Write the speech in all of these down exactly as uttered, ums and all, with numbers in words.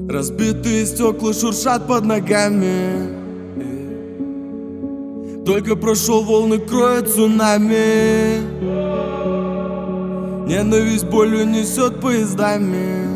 Разбитые стекла шуршат под ногами. Только прошел, волны кроют цунами. Ненависть болью несет поездами.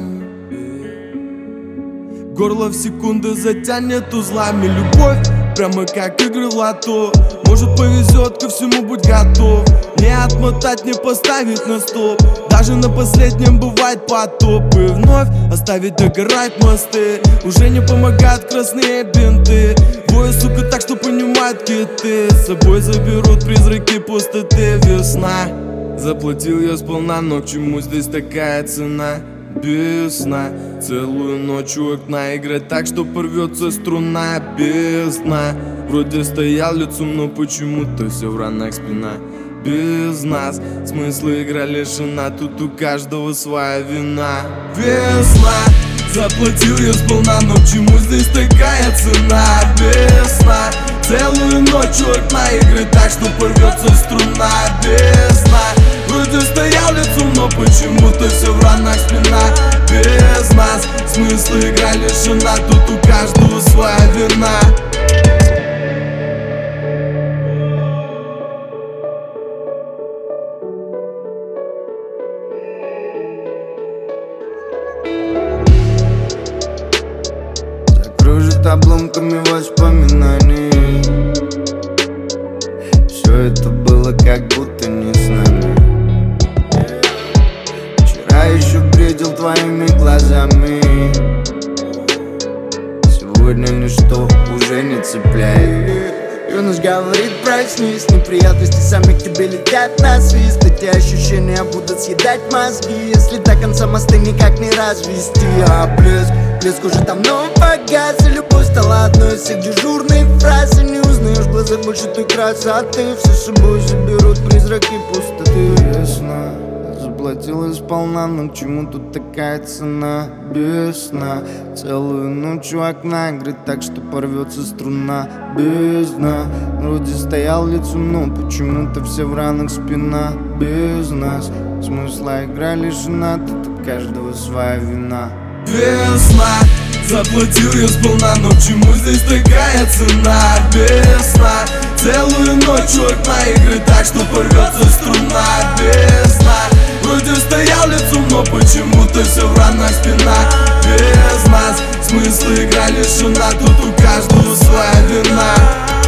Горло в секунды затянет узлами. Любовь прямо как игры в лото. Может повезет, ко всему будь готов. Не отмотать, не поставить на стоп. Даже на последнем бывает потоп. И вновь оставить догорать мосты. Уже не помогают красные бинты. Двое, сука, так что понимают киты. С собой заберут призраки пустоты. Весна. Заплатил я сполна, но к чему здесь такая цена? Без сна. Целую ночь у окна играть так, что порвется струна. Без сна. Вроде стоял лицом, но почему-то все в ранах спина. Без нас смысла игра лишена. Тут у каждого своя вина. Весна. Заплатил я сполна, но к чему здесь такая цена? Без сна. Целую ночь у окна игры так, что порвется струна. Без сна. Вроде стоял лицом, но почему-то все в ранах спина. Без нас смысла игра лишена. Тут у каждого своя вина. Закружит обломками воспоминаний. Все это было как будто не с нами. Вчера еще бредил твоими глазами. Сегодня ничто уже не цепляет. Юность говорит, проснись. Неприятности сами к тебе летят на свист. Эти ощущения будут съедать мозги, если до конца мосты никак не развести. А блеск, блеск уже давно погас. И любовь стала одной из всех дежурных фраз. И не узнаешь в глазах больше той красоты. Все с собой заберут призраки пустоты. Весна. Заплатила сполна, но к чему тут такая цена? Без сна. Целую ночь у окна играть так, что порвется струна. Без дна. Вроде стоял лицом, но почему-то все в ранах спина. Без нас смысла игра лишена. Тут у каждого своя вина. Весна. Заплатил я сполна, но к чему здесь такая цена? Без сна. Целую ночь у окна игры так, что порвется струна. Без сна. Вроде стоял лицом, но почему-то все в ранах спина. Без нас смысла игра лишена. Тут у каждого своя вина.